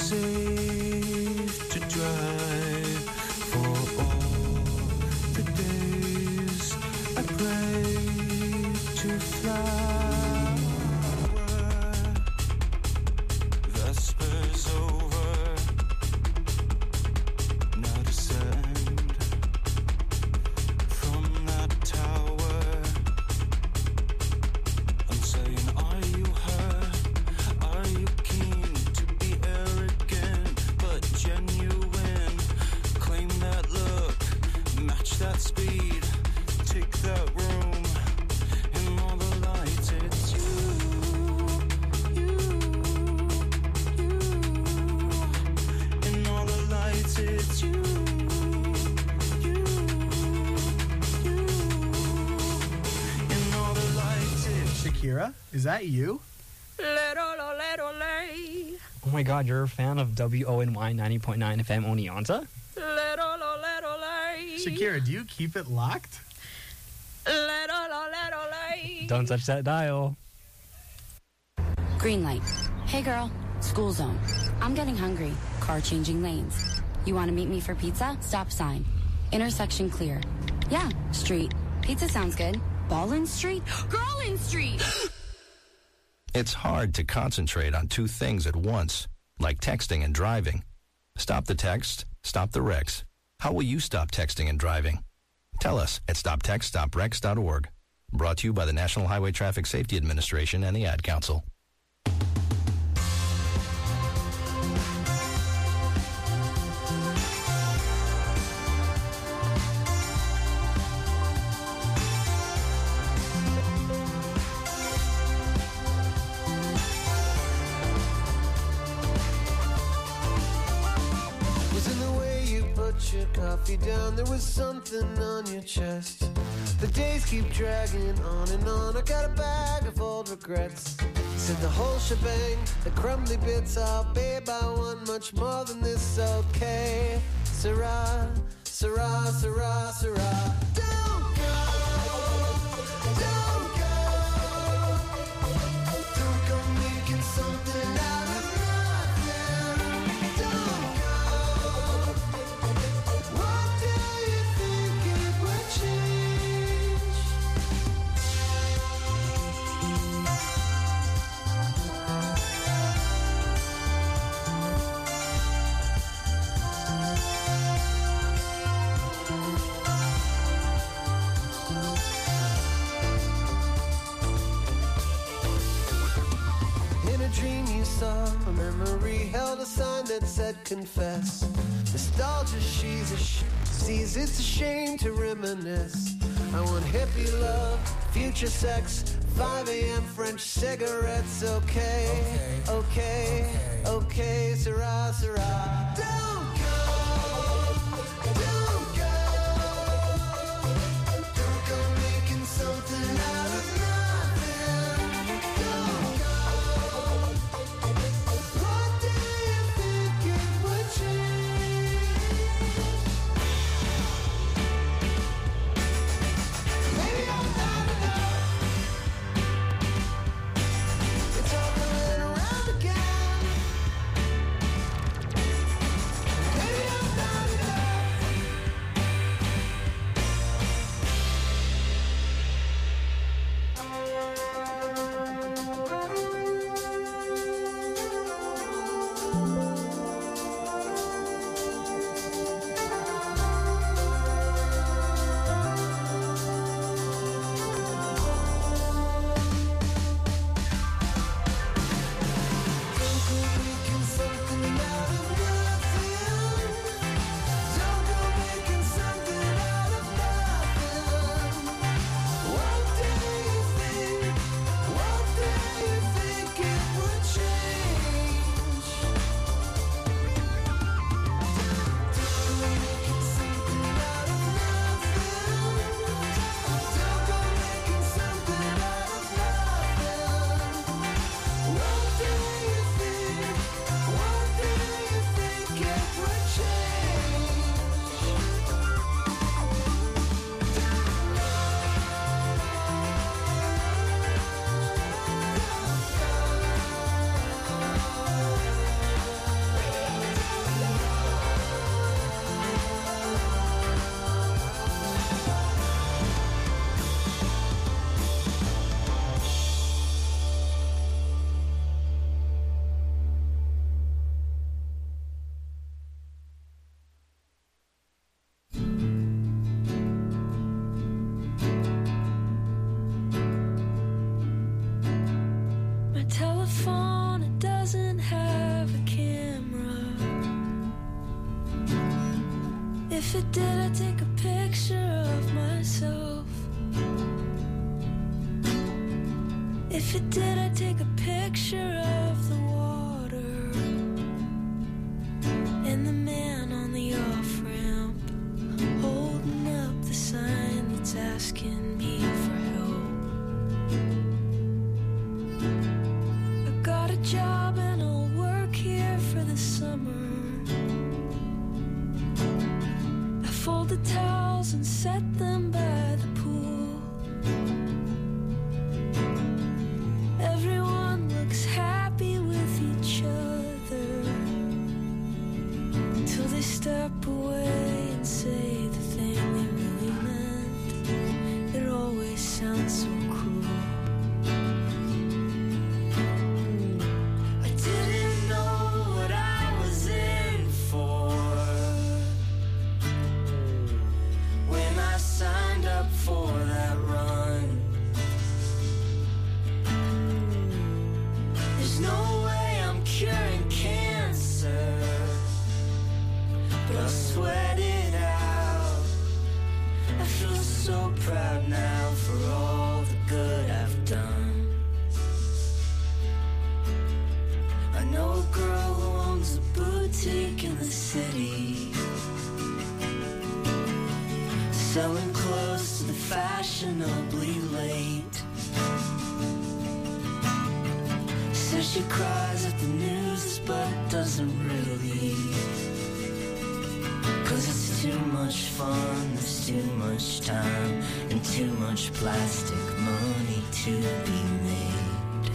safe to drive for all the days I pray to fly. Vespers over, now descend from that tower. I'm saying, are you hurt? Are you keen to be arrogant but genuine? Claim that look, match that speed, take that room. In all the lights, it's you. In all the lights, it's you. In all the lights, it's Shakira, is that you? Oh my god, you're a fan of WONY 90.9 FM Oneonta? Shakira, do you keep it locked? Don't touch that dial. Green light. Hey girl, school zone. I'm getting hungry. Car changing lanes. You want to meet me for pizza? Stop sign. Intersection clear. Yeah, street. Pizza sounds good. Ballin Street? Girlin Street! It's hard to concentrate on two things at once, like texting and driving. Stop the text, stop the wrecks. How will you stop texting and driving? Tell us at stoptextstopwrecks.org. Brought to you by the National Highway Traffic Safety Administration and the Ad Council. Your coffee down, there was something on your chest. The days keep dragging on and on. I got a bag of old regrets. Said the whole shebang, the crumbly bits. Oh, babe, I want much more than this. Okay, Sarah, Sarah, Sarah, Sarah. Don't go, don't go, don't go making something out of nothing. Don't go. What do you think it would change? In a dream you saw a memory held a sign that said confess. Nostalgia, sees it's a shame to reminisce. I want hippie love, future sex, 5 a.m. French cigarettes. Okay, okay, okay, Sarah, Sarah. Don't go, don't go, don't go making something out of nothing. Don't go. What do you think it would change? Maybe I'm not enough. It's all coming around again. phone, it doesn't have a camera. If it did, I'd take a picture of myself. If it did, I'd take a picture of the water and the man on the off-ramp holding up the sign that's asking me for help. I got a job and I'll work here for the summer. I fold the towels and set them by the pool. Everyone looks happy with each other until they step away and say the thing they really meant. It always sounds so cruel. I didn't know what I was in for when I signed up for that run. There's no way I'm curing cancer, but I'll sweat it out. I feel so proud now for all the good I've done. I know a girl who owns a boutique in the city, selling clothes to the fashionably late. Says she cries at the news but doesn't really, 'cause it's too much fun, there's too much time and too much plastic money to be made.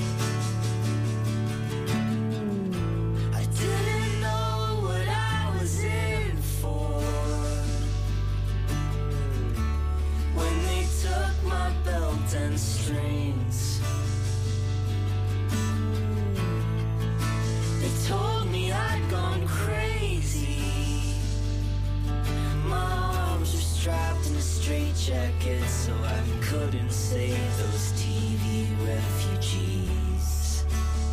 I didn't know what I was in for when they took my belt and strings. They told me I'd gone crazy. My arms were strapped in a straitjacket so I couldn't save those TV refugees.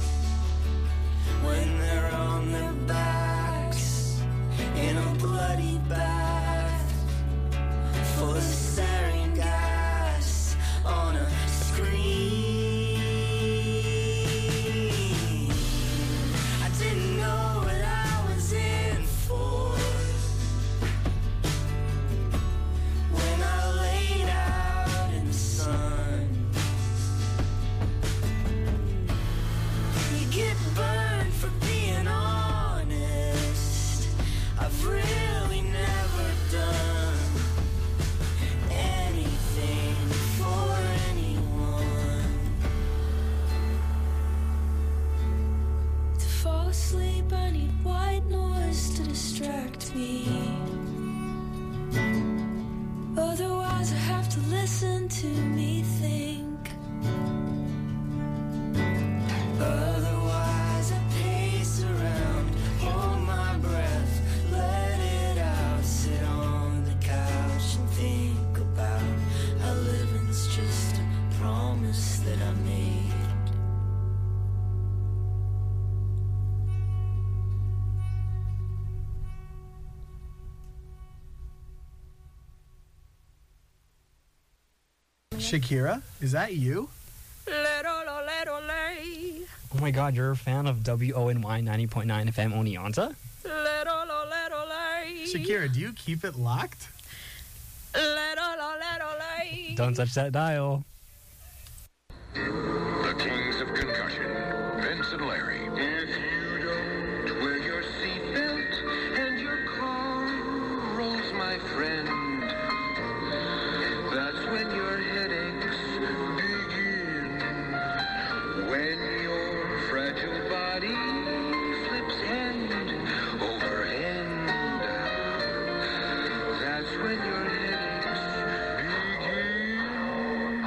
When they're on their backs in a bloody bath full of sarin gas on a screen. I didn't know what I was in for when I laid out in the sun. You get burned for being honest. I've really never done anything for anyone. To fall asleep, I need white noise to distract me. Otherwise, I have to listen to me think. Otherwise, I pace around, hold my breath, let it out, sit on the couch and think about how living's just a promise that I made. Shakira, is that you? Oh my god, you're a fan of WONY 90.9 FM Oneonta? Shakira, do you keep it locked? Don't touch that dial. The Kings of Concussion, Vince and Larry. If you don't wear your seatbelt and your car rolls, my friend, that's when your headaches begin. When your fragile body flips hand over hand, that's when your headaches begin.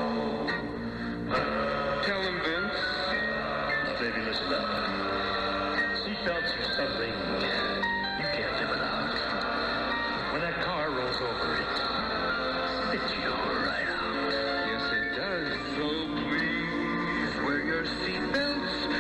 Tell him, Vince. Now, baby, listen up. Seatbelts are something you can't live without. When that car rolls over, it spits you right out. Yes, it does. So please wear your seatbelts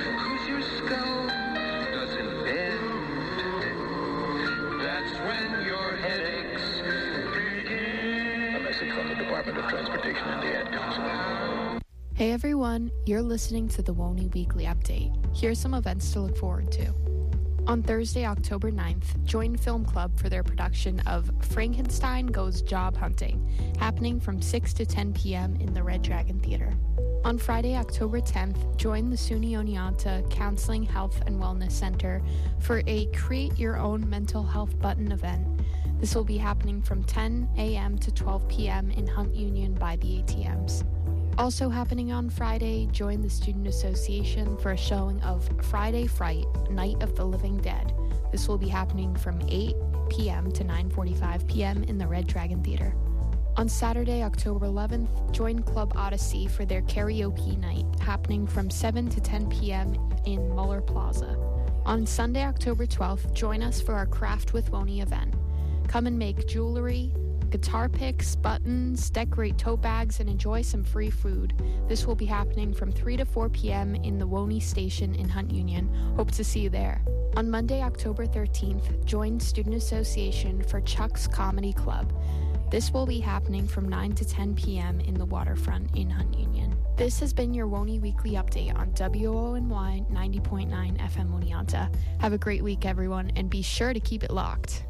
Hey everyone, you're listening to the WONI Weekly Update. Here's some events to look forward to. On Thursday, October 9th, join Film Club for their production of Frankenstein Goes Job Hunting, happening from 6 to 10 p.m. in the Red Dragon Theater. On Friday, October 10th, join the SUNY Oneonta Counseling, Health, and Wellness Center for a Create Your Own Mental Health Button event. This will be happening from 10 a.m. to 12 p.m. in Hunt Union by the ATMs. Also happening on Friday, join the Student Association for a showing of Friday Fright, Night of the Living Dead. This will be happening from 8 p.m. to 9:45 p.m. in the Red Dragon Theater. On Saturday, October 11th, join Club Odyssey for their karaoke night, happening from 7 to 10 p.m. in Muller Plaza. On Sunday, October 12th, join us for our Craft with WONI event. Come and make jewelry, guitar picks, buttons, decorate tote bags, and enjoy some free food. This will be happening from 3 to 4 p.m. in the WONI station in Hunt Union. Hope to see you there. On Monday, October 13th, join Student Association for Chuck's Comedy Club. This will be happening from 9 to 10 p.m. in the Waterfront in Hunt Union. This has been your WONI Weekly Update on WONY 90.9 FM Oneonta. Have a great week, everyone, and be sure to keep it locked.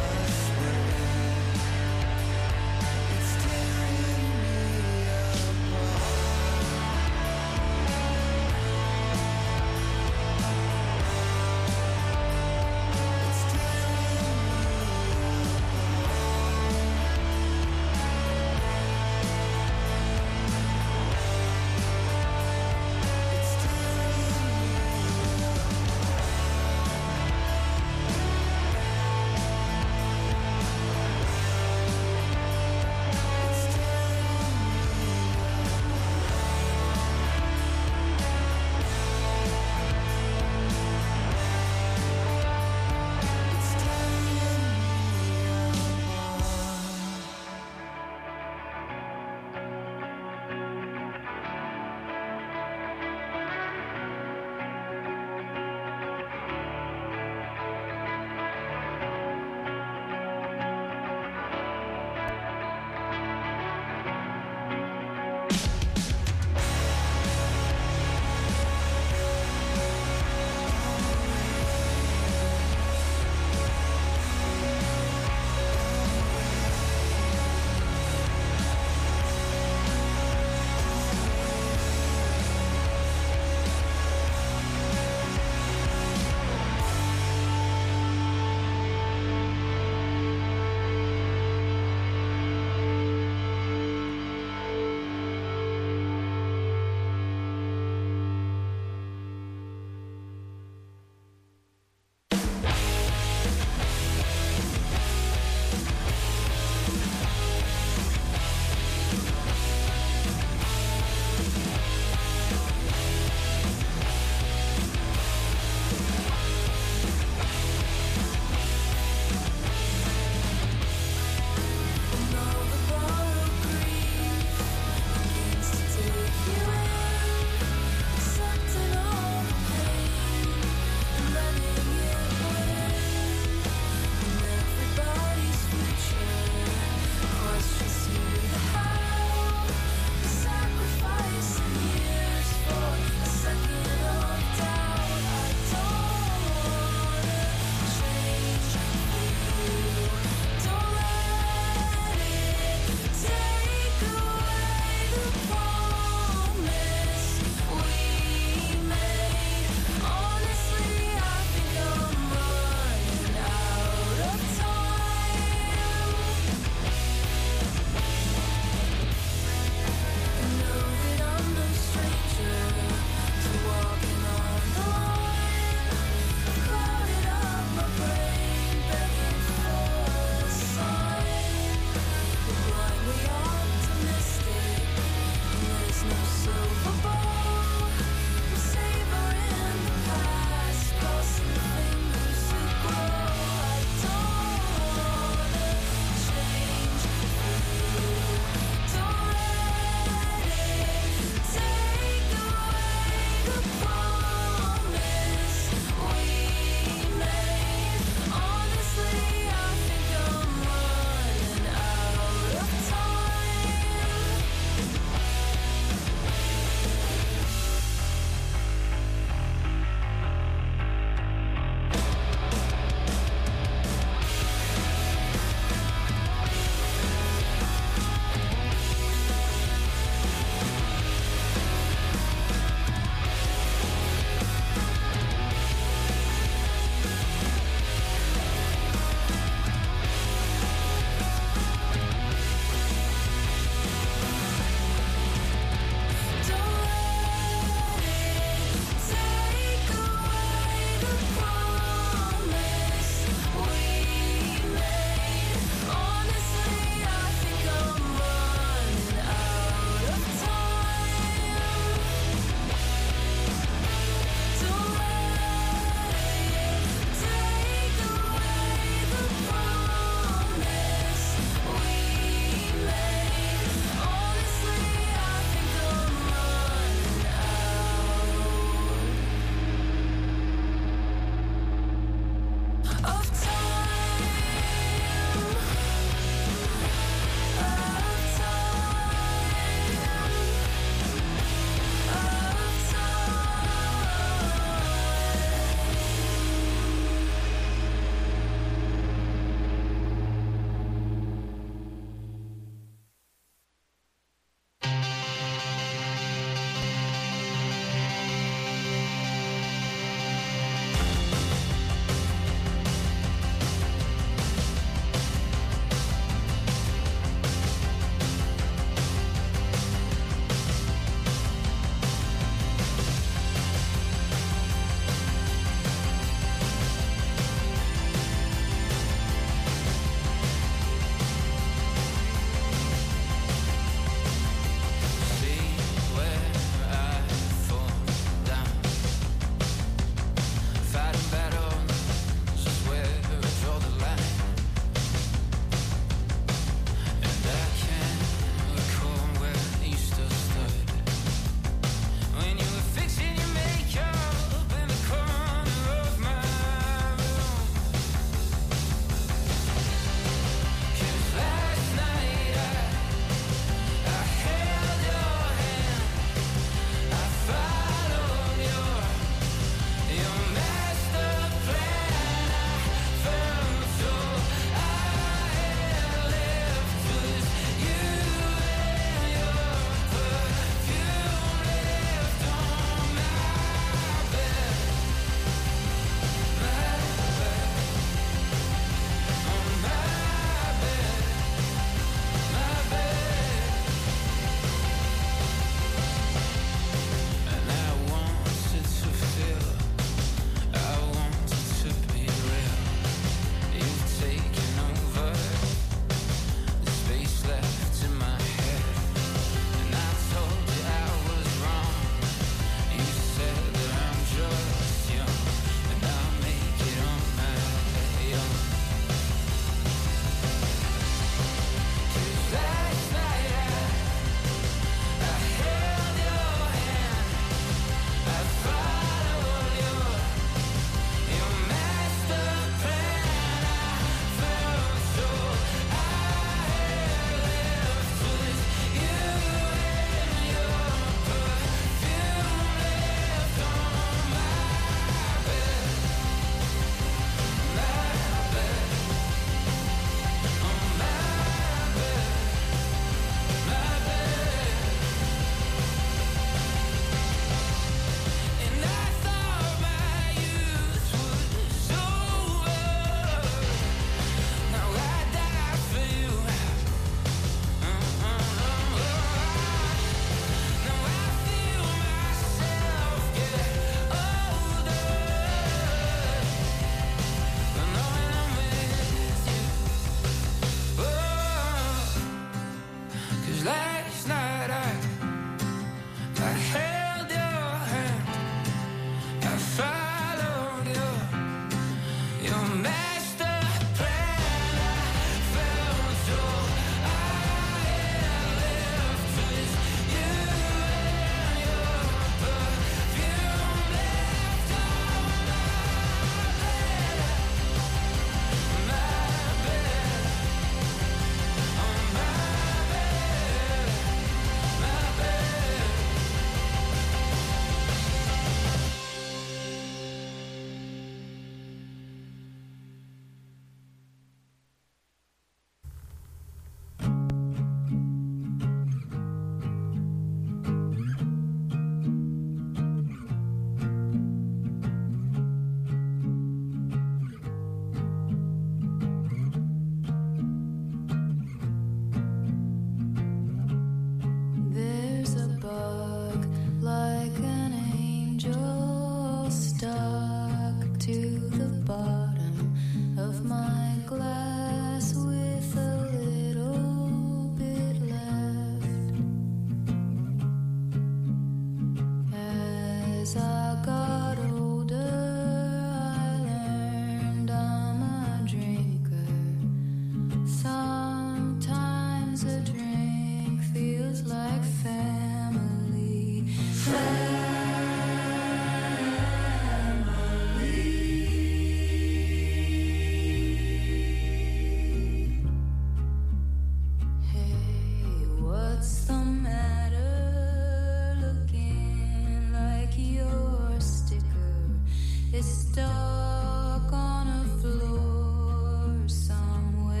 What's the matter? Looking like your sticker is stuck on a floor somewhere.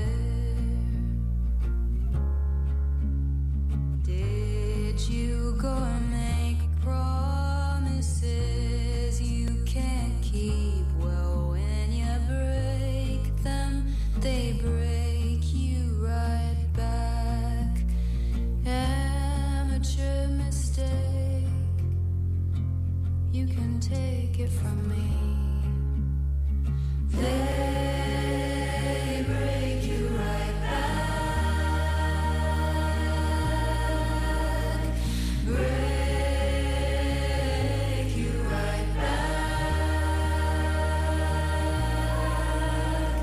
Did you go and make promises you can't keep? Well, when you break them, they break you right back. Amateur mistake. You can take it from me. They break you right back. Break you right back.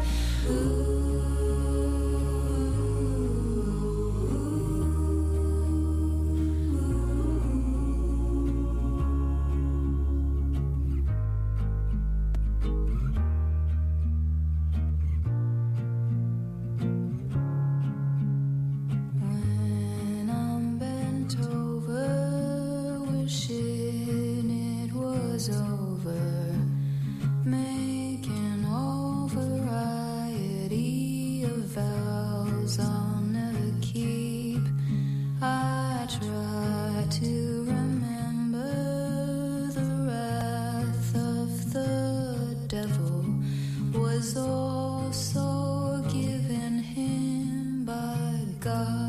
When I'm bent over, wishing it was over, making all variety of vows I'll never keep. I try to remember the wrath of the devil was also given him by God.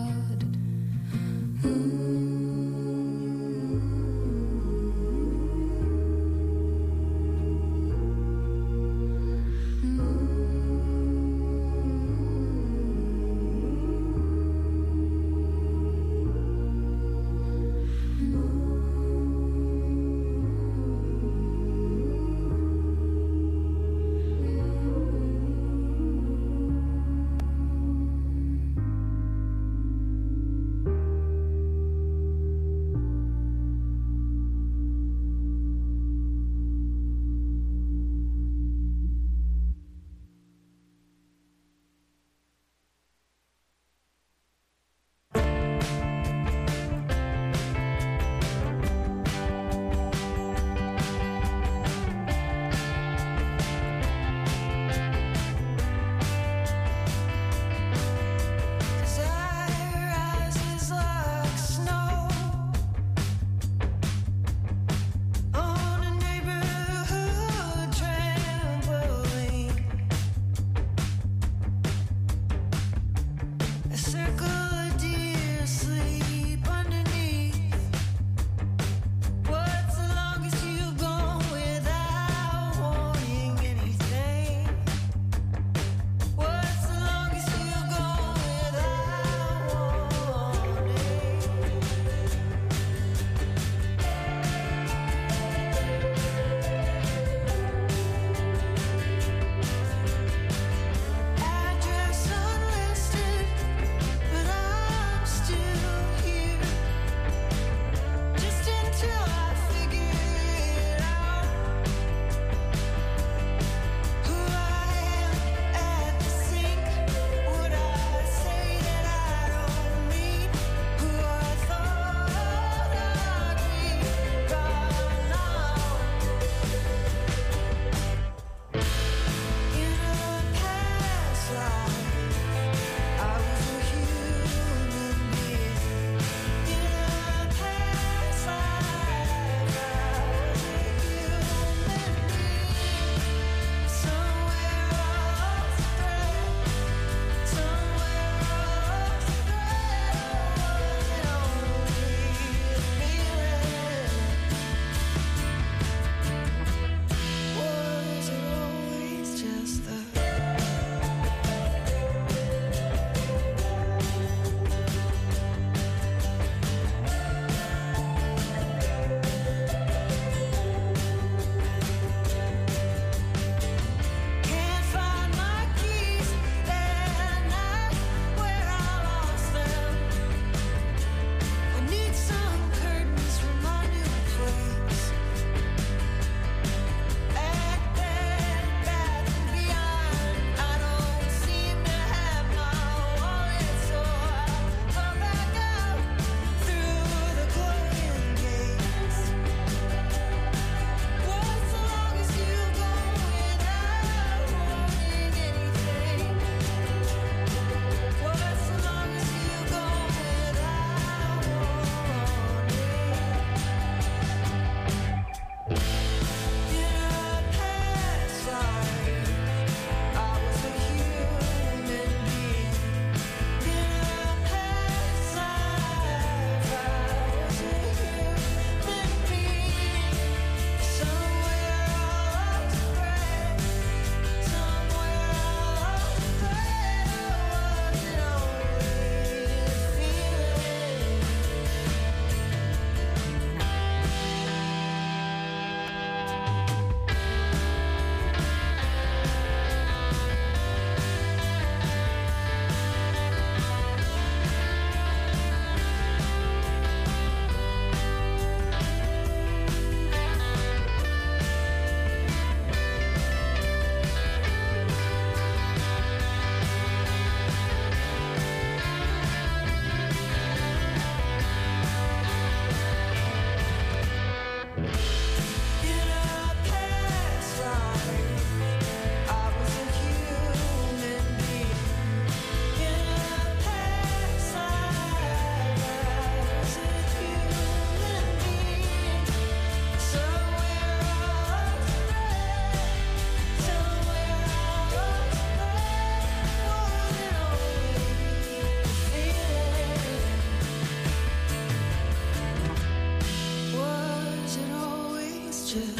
ashes.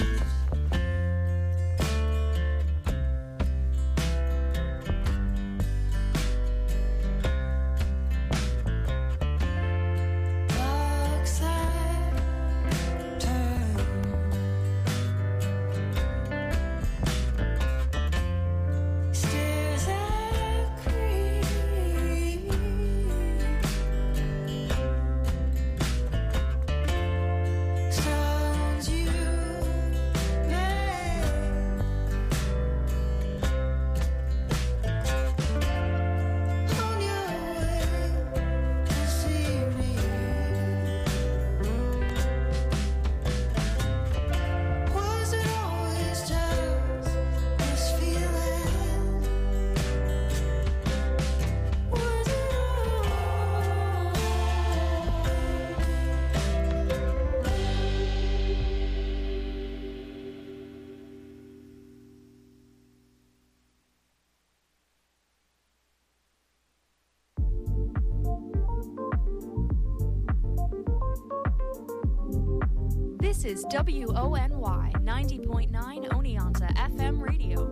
Clocks that turn. Stairs that creak. Sounds you make. On your way to see me. Was it always just this feeling? Was it This is WONY 90.9 Oneonta FM radio.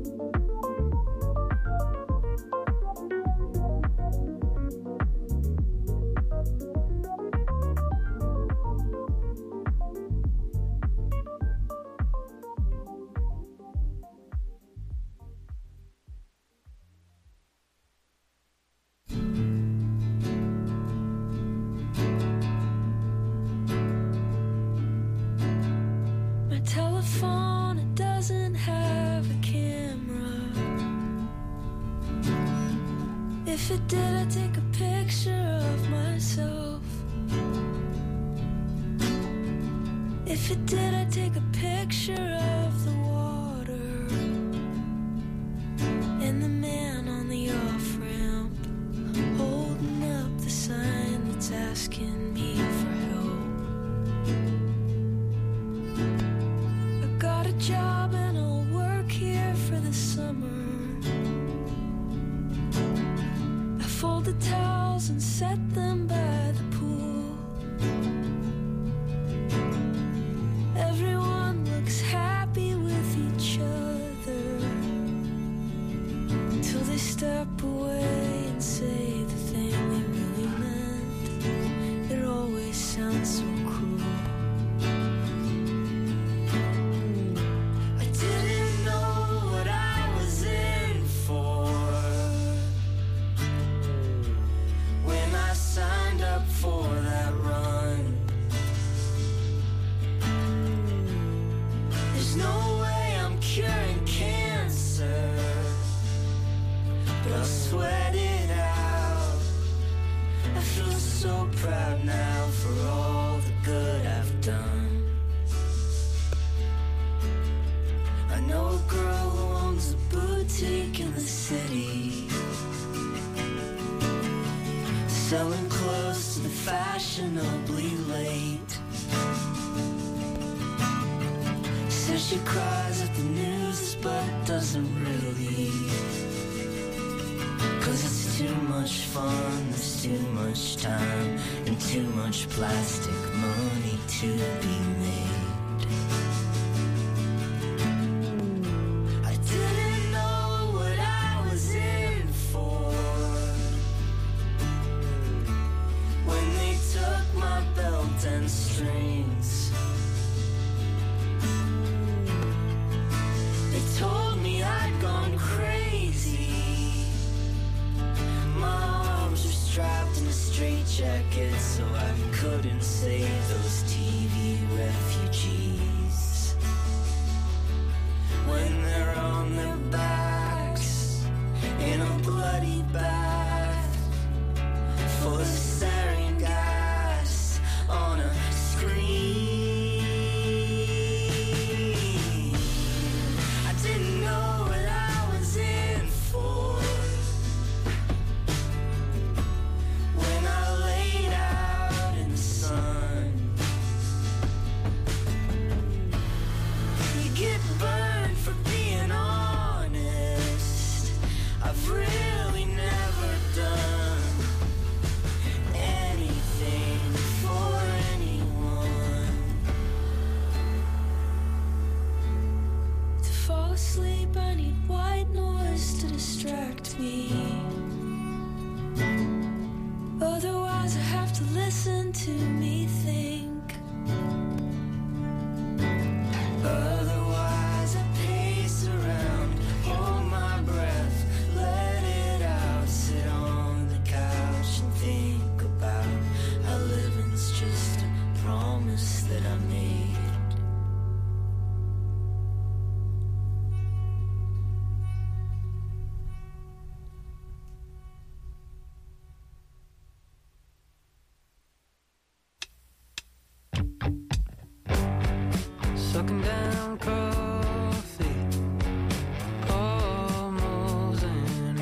My telephone, it doesn't have a camera. If it did, I'd take a picture of myself. If it did, I'd take a picture of the water and the man on the off-ramp holding up the sign that's asking me for help. I got a job and I'll work here for the summer. I fold the towels and set them by the pool. Everyone looks happy with each other until they step away and say the thing they really meant. It always sounds so cruel. I didn't know what I was in for when I signed up for that run. There's no way I'm curing cancer, but I'll sweat it out. I feel so proud now for all the good I've done. I know a girl who owns a boutique in the city, selling clothes to the fashionably late. Says she cries at the news, but doesn't really. 'Cause it's too much fun, there's too much time, and too much plastic money to be made. I didn't know what I was in for when they took my belt and strings. They told me I'd gone crazy. My arms were strapped in a straitjacket so I couldn't save those TV refugees. When they're on their backs in a bloody bath full of sarin gas on a screen. I didn't know what I was in for when I laid out in the sun. to listen to me think. Otherwise I pace around, hold my breath, let it out, sit on the couch and think about how living's just a promise that I made. Sucking down coffee, almost in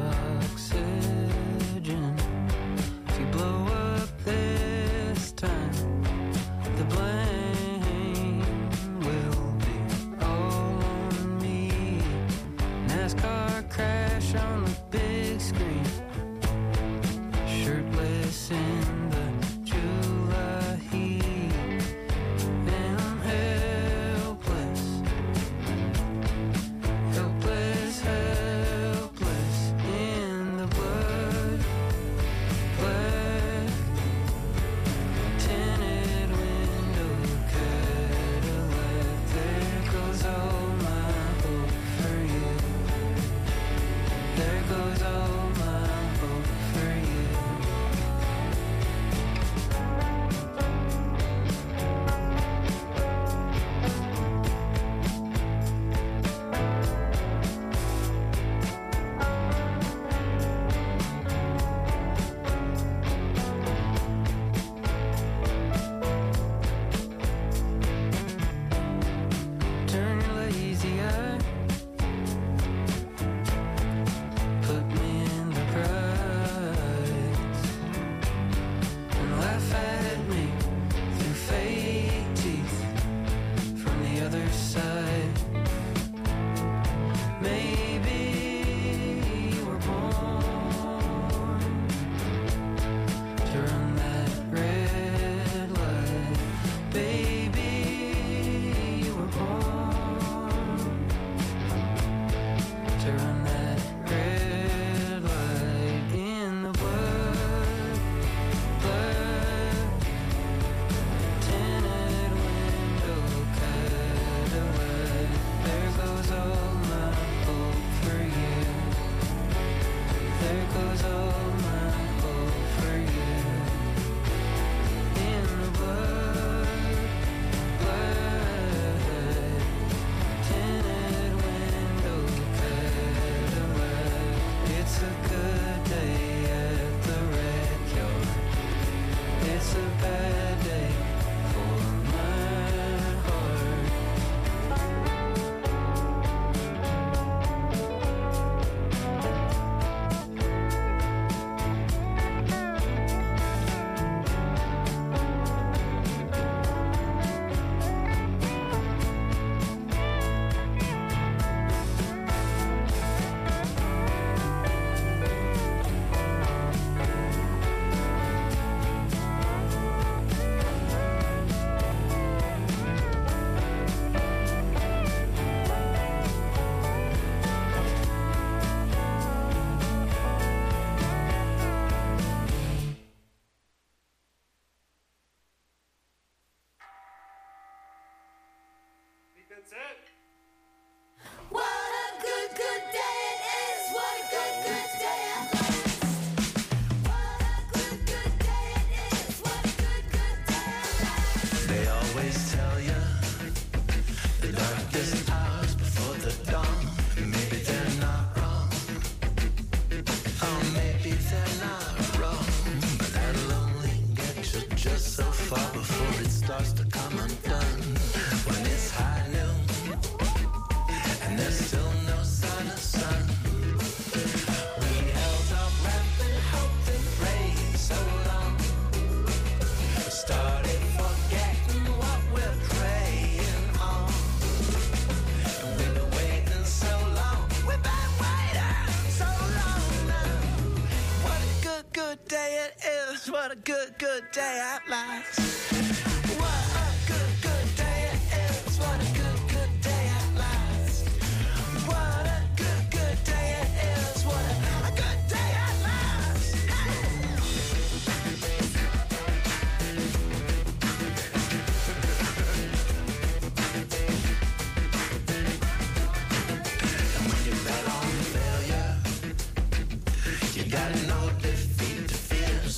oxygen. If you blow up this time, the blame will be all on me. NASCAR crash on the big screen, shirtless in the July heat, and I'm helpless, helpless, helpless in the blood black tinted window Cadillac. There goes all my hope for you. There goes all my hope for you. Turn your lazy eye, put me in the prize, and laugh at me through fake teeth from the other side. Maybe you were born to run that red light. Baby, you were born to run that red light in the blood black tinted window Cadillac. There goes all my hope for you. There goes all my hope for you. In the blood black tinted window Cadillac. It's a good day at the wreck yard. It's a bad day for my heart. What a good day it is. What a good day at last. What a good day it is. What a good day at last. They always tell you the darkest hours before the dawn. Maybe they're not wrong. Oh, maybe they're not wrong. But that'll only get you just so far before it starts to come undone. When it's high noon and there's still no sign of sun. We held our breath and hoped and prayed so long. Started forgetting what we're praying on. And we've been waiting so long. We've been waiting so long now. What a good day it is. What a good day at last. What a good day it is. What a good day at last. What a good day it is. What a good day at last.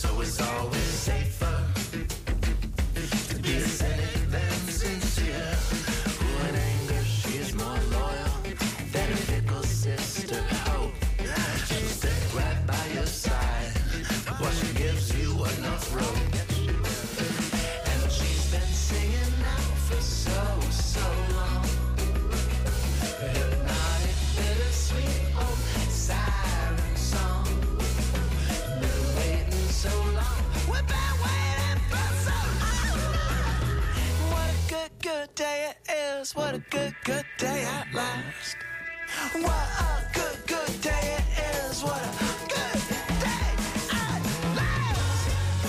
So it's always safer to be cynic than sincere. Who in anger, she is more loyal than a fickle sister. Oh, she'll stick right by your side while she gives you enough rope. And she's been singing now for so long. A hypnotic, bittersweet old siren song. Been waiting so long. We've been waiting for so long. What a good day it is. What a good day at last. What a good day it is. What a good day at last.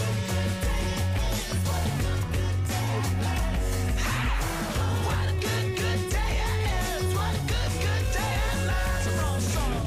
What a good day it is. What a good day at last. Wrong song.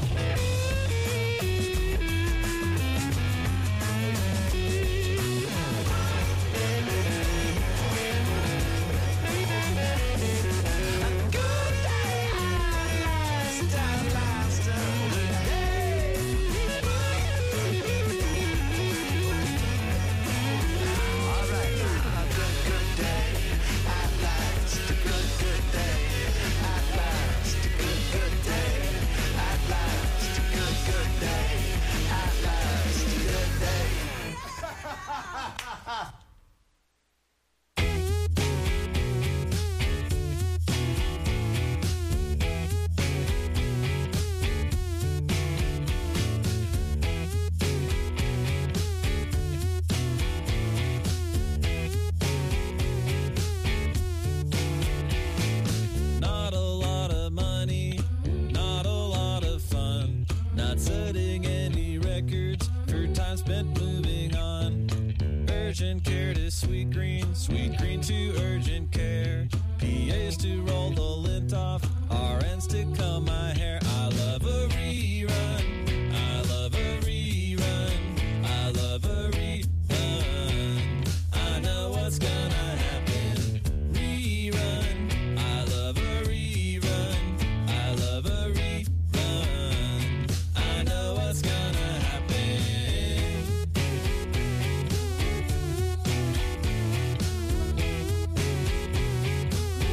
Not a lot of money, not a lot of fun. Not setting any records for time spent moving on. Urgent care to sweet green to urgent care. PAs to roll the lint off, RNs to comb my hair. I love a rerun, I love a rerun, I love a rerun. I know what's gonna happen. Rerun, I love a rerun, I love a rerun. I know what's gonna happen.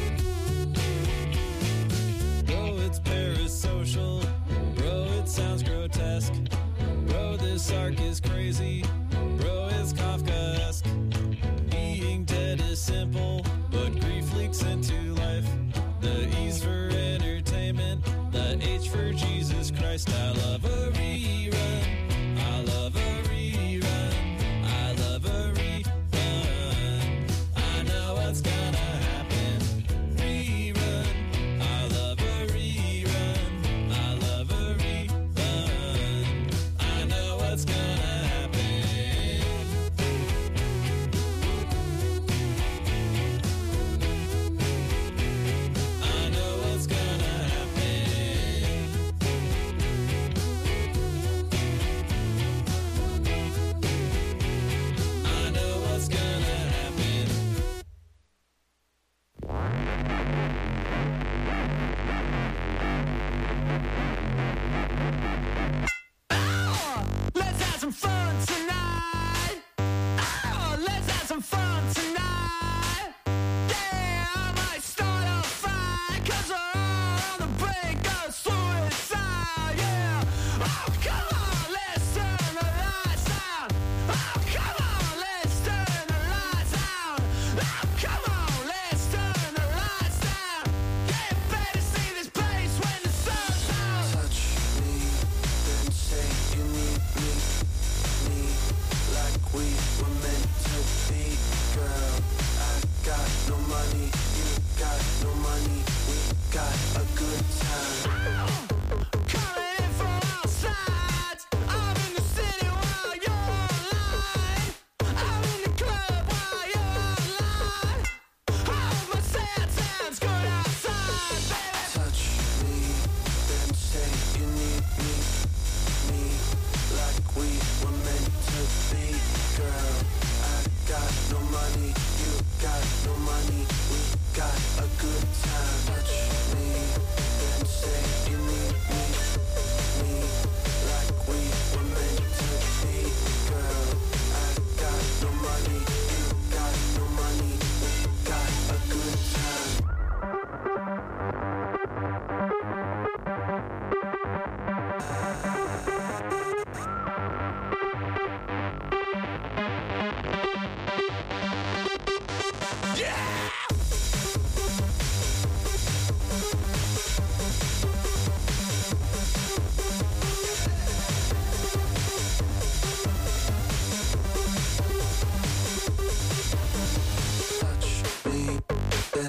Bro, it's parasocial. Bro, it sounds great.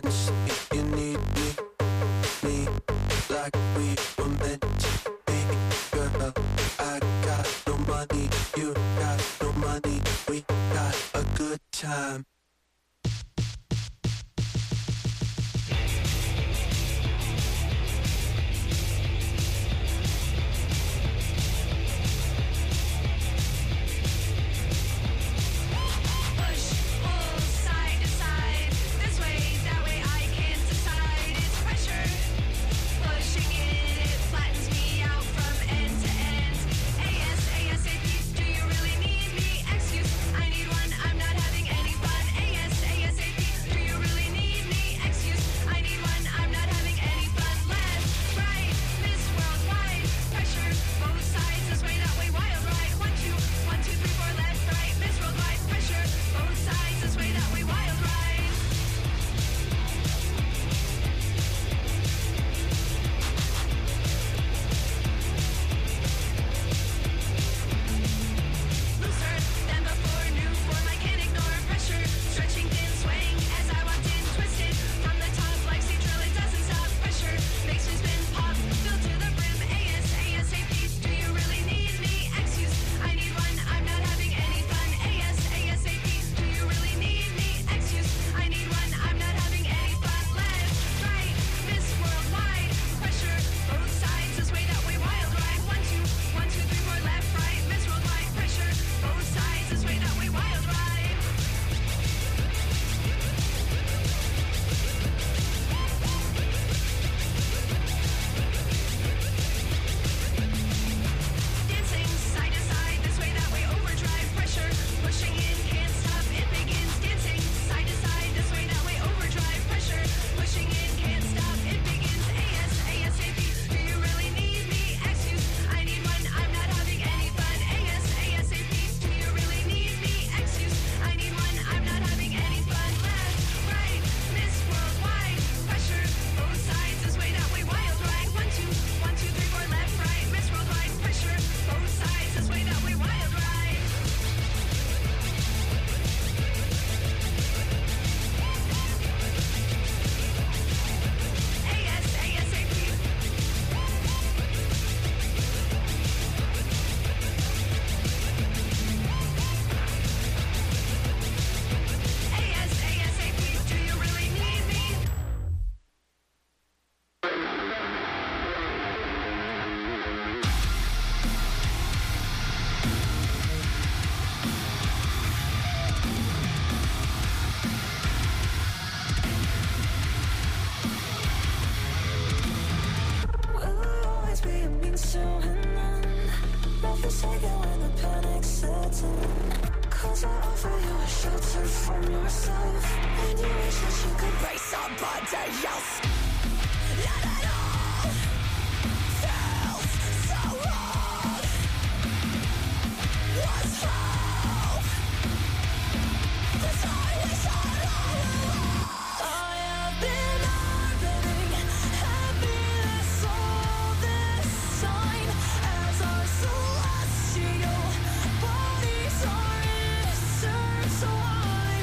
say you need me like we were meant to be. Girl, I got no money, you got no money, we got a good time.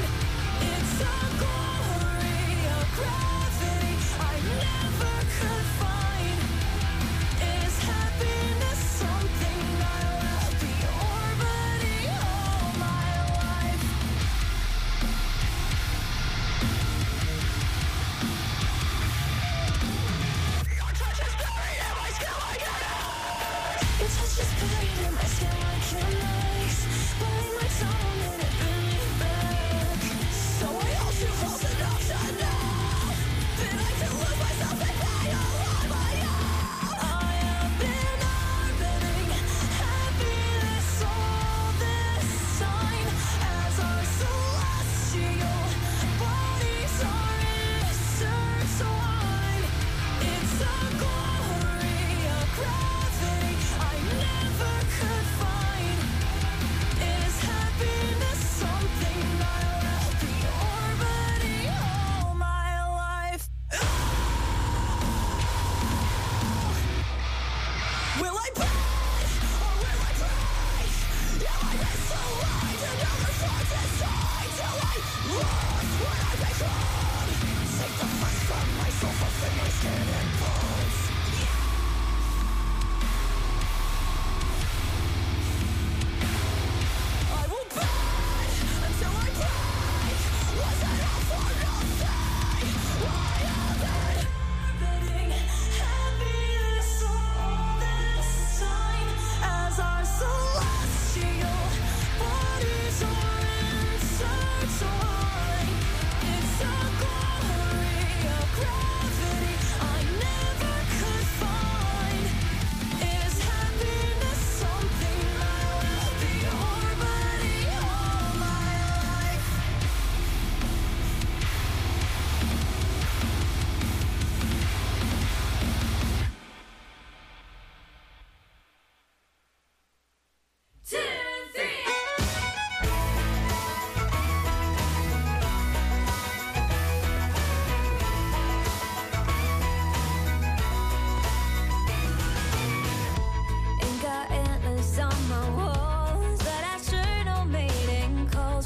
Could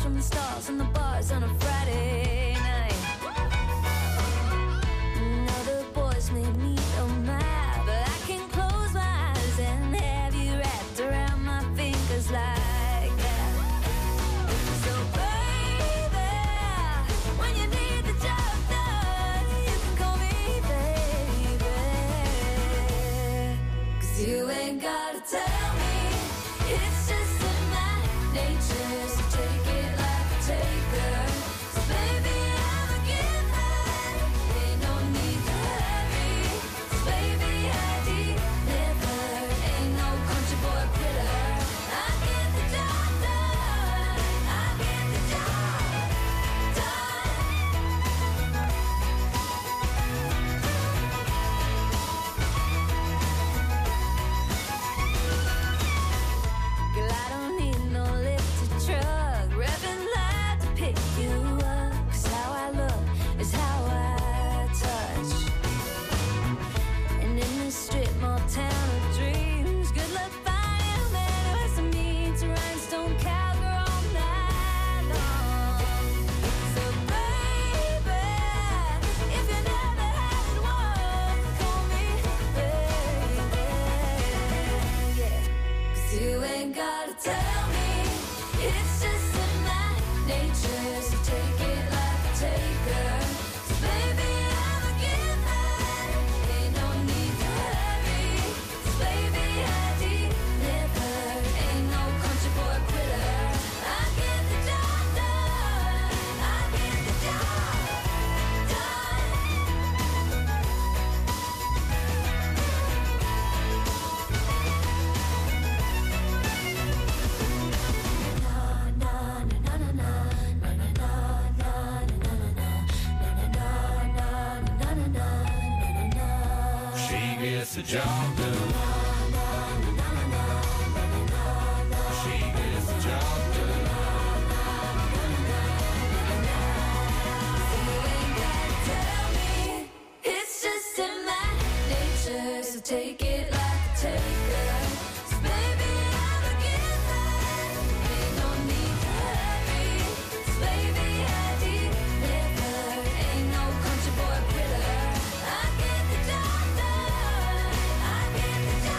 from the stars and the bars on a Friday night. Now the boys made me so mad, but I can close my eyes and have you wrapped around my fingers like that. So baby, when you need the job done, you can call me baby. 'Cause you ain't gotta tell me, it's just in my nature, so take it like a taker. So baby, I'm a giver, ain't no need to hurry. So baby, I deliver, ain't no country boy quitter. I get the job done, I get the job done. Girl, I don't need no lifted truck, revving loud to pick you up. 'Cause how I look is how I touch. And in this strip mall town of dreams, good luck finding a man who has some meat to rhinestone cowgirl all night long. So baby, if you never had one, call me baby, yeah. 'Cause you ain't gotta tell me, it's just in my nature, so take it like a taker. So baby, I'm a giver, ain't no need to hurry. So baby, I deliver, ain't no country boy quitter. I get the job done, I get the job done. She gets the job done. She gets the job done. Tell me, it's just in my nature, so take it like a taker. So baby, I'm a giver, ain't no need to hurry. So baby, I deliver, ain't no country boy quitter. I get the job done, I get the job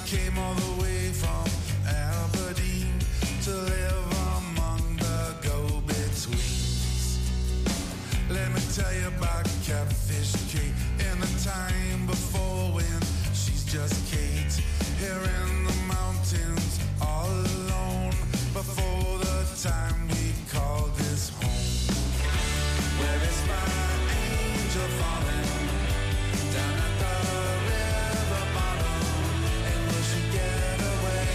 came all the way from Aberdeen to live among the go-betweens. Let me tell you about Catfish Kate in the time before when she's just Kate. Here in the mountains, all alone, before the time we call this home. Where is my angel falling? Down at the river bottom, and will she get away?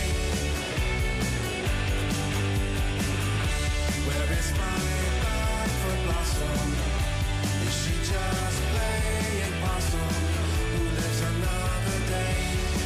Where is my Blackfoot blossom? Is she just playing possum? Who lives another day?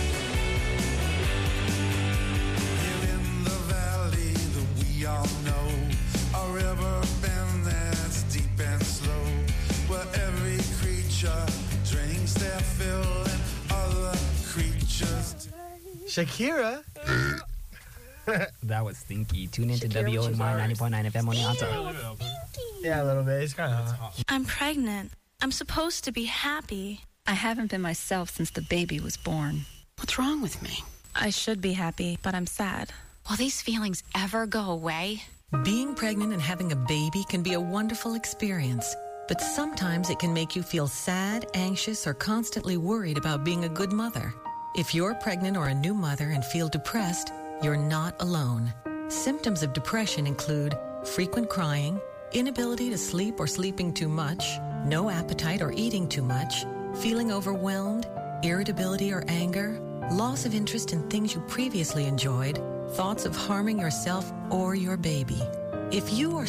Here in the valley that we all know, a river bend that's deep and slow, where every creature drinks their fill and other creatures. Shakira? That was stinky. Tune into WONY 90.9 FM Oneonta. Yeah, a little bit. It's kind of hot. I'm pregnant. I'm supposed to be happy. I haven't been myself since the baby was born. What's wrong with me? I should be happy, but I'm sad. Will these feelings ever go away? Being pregnant and having a baby can be a wonderful experience, but sometimes it can make you feel sad, anxious, or constantly worried about being a good mother. If you're pregnant or a new mother and feel depressed, you're not alone. Symptoms of depression include frequent crying, inability to sleep or sleeping too much, no appetite or eating too much, feeling overwhelmed, irritability or anger, loss of interest in things you previously enjoyed, thoughts of harming yourself or your baby. If you or